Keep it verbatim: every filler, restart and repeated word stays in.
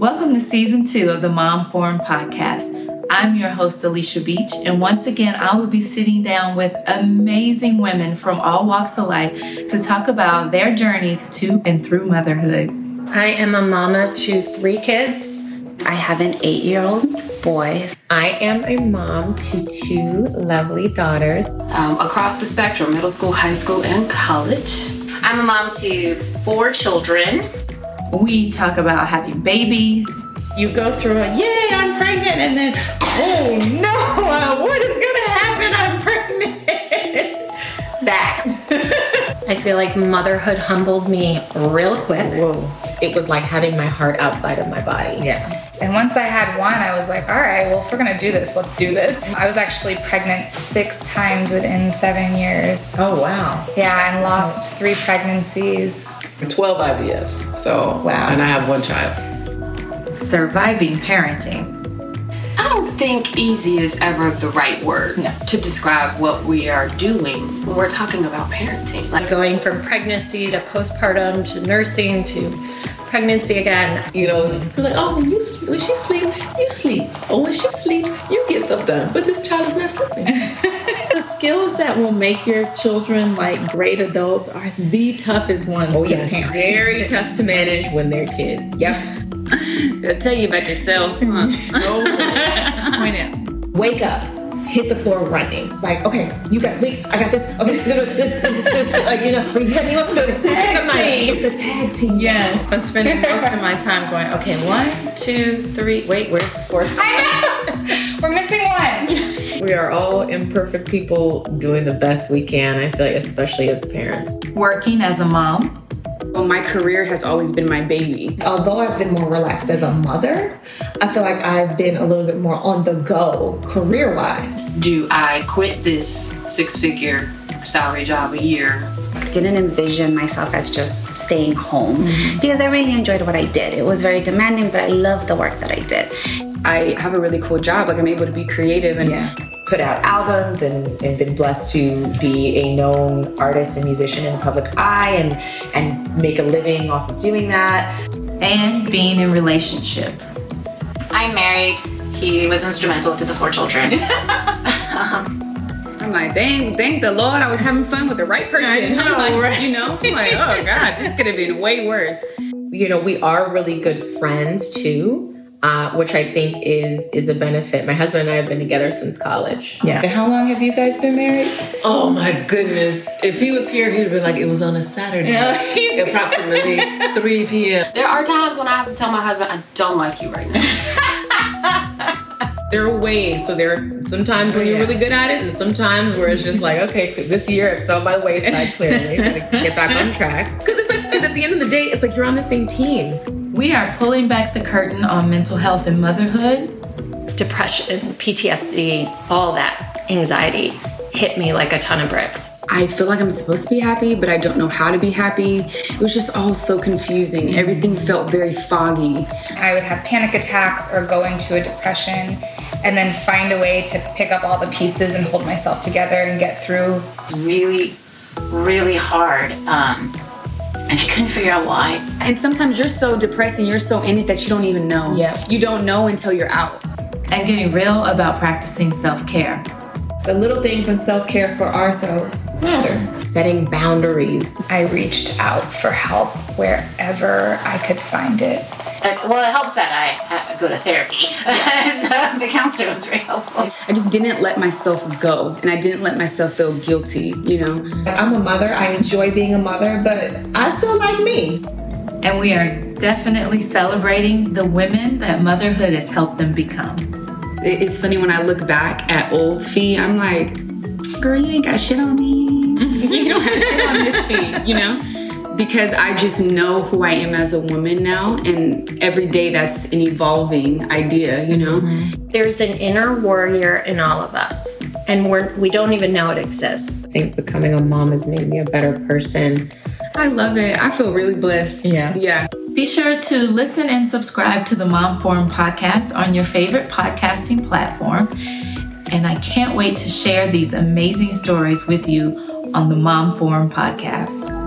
Welcome to season two of the Mom Forum podcast. I'm your host, Alicia Beach, and once again, I will be sitting down with amazing women from all walks of life to talk about their journeys to and through motherhood. I am a mama to three kids. I have an eight-year-old boy. I am a mom to two lovely daughters. Um, across the spectrum, middle school, high school, and college. I'm a mom to four children. We talk about having babies. You go through a, yay, I'm pregnant, and then, oh no, uh, what is gonna happen? I'm pregnant. Facts. I feel like motherhood humbled me real quick. Whoa. It was like having my heart outside of my body. Yeah. And once I had one, I was like, all right, well, if we're gonna do this, let's do this. I was actually pregnant six times within seven years. Oh, wow. Yeah, and lost three pregnancies. twelve I V Fs, so, wow. And I have one child. Surviving parenting. I don't think easy is ever the right word no. to describe what we are doing when we're talking about parenting. Like going from pregnancy to postpartum to nursing to pregnancy again. You know, you're like, oh, when, you, when she sleep, you sleep. Or when she sleep, you get stuff done. But this child is not sleeping. The skills that will make your children like great adults are the toughest ones Oh, to yeah. parent. Very tough to manage when they're kids. Yep. They'll tell you about yourself, huh? Oh, point out. Wake up. Hit the floor running. Like, okay, you got me. I got this. Okay, like, you know, you got me. It's a tag team. It's a tag team. Yes. I'm spending most of my time going, okay, one, two, three. Wait, where's the fourth? I know! We're missing one. We are all imperfect people doing the best we can, I feel like, especially as parents. Working as a mom. Well, my career has always been my baby. Although I've been more relaxed as a mother, I feel like I've been a little bit more on the go career-wise. Do I quit this six-figure salary job a year? I didn't envision myself as just staying home mm-hmm. because I really enjoyed what I did. It was very demanding, but I loved the work that I did. I have a really cool job. Like, I'm able to be creative and yeah. put out albums and, and been blessed to be a known artist and musician in the public eye and, and make a living off of doing that. And being in relationships. I'm married. He was instrumental to the four children. I'm like, thank, thank the Lord I was having fun with the right person. I know, I'm like, right? You know, I'm like, oh God, this could have been way worse. You know, we are really good friends too. Uh, which I think is is a benefit. My husband and I have been together since college. Yeah. How long have you guys been married? Oh my goodness. If he was here, he'd be like, it was on a Saturday. Yeah, approximately three p.m. There are times when I have to tell my husband, I don't like you right now. There are waves. So there are sometimes when you're really good at it and sometimes where it's just like, okay, this year it fell by the wayside clearly. Gotta get back on track. Because it's like, because at the end of the day, it's like you're on the same team. We are pulling back the curtain on mental health and motherhood. Depression, P T S D, all that anxiety hit me like a ton of bricks. I feel like I'm supposed to be happy, but I don't know how to be happy. It was just all so confusing. Everything felt very foggy. I would have panic attacks or go into a depression and then find a way to pick up all the pieces and hold myself together and get through. Really, really hard. Um, and I couldn't figure out why. And sometimes you're so depressed and you're so in it that you don't even know. Yeah. You don't know until you're out. And getting real about practicing self-care. The little things in self-care for ourselves matter. Setting boundaries. I reached out for help wherever I could find it. Uh, well, it helps that I uh, go to therapy. So the counselor was very helpful. I just didn't let myself go, and I didn't let myself feel guilty, you know? I'm a mother. I enjoy being a mother, but I still like me. And we are definitely celebrating the women that motherhood has helped them become. It's funny when I look back at old Fee, I'm like, girl, you ain't got shit on me. You don't have shit on this Fee, you know? Because I just know who I am as a woman now, and every day that's an evolving idea, you know? Mm-hmm. There's an inner warrior in all of us, and we're, we don't even know it exists. I think becoming a mom has made me a better person. I love it. I feel really blessed. Yeah. Yeah. Be sure to listen and subscribe to the Mom Forum podcast on your favorite podcasting platform. And I can't wait to share these amazing stories with you on the Mom Forum podcast.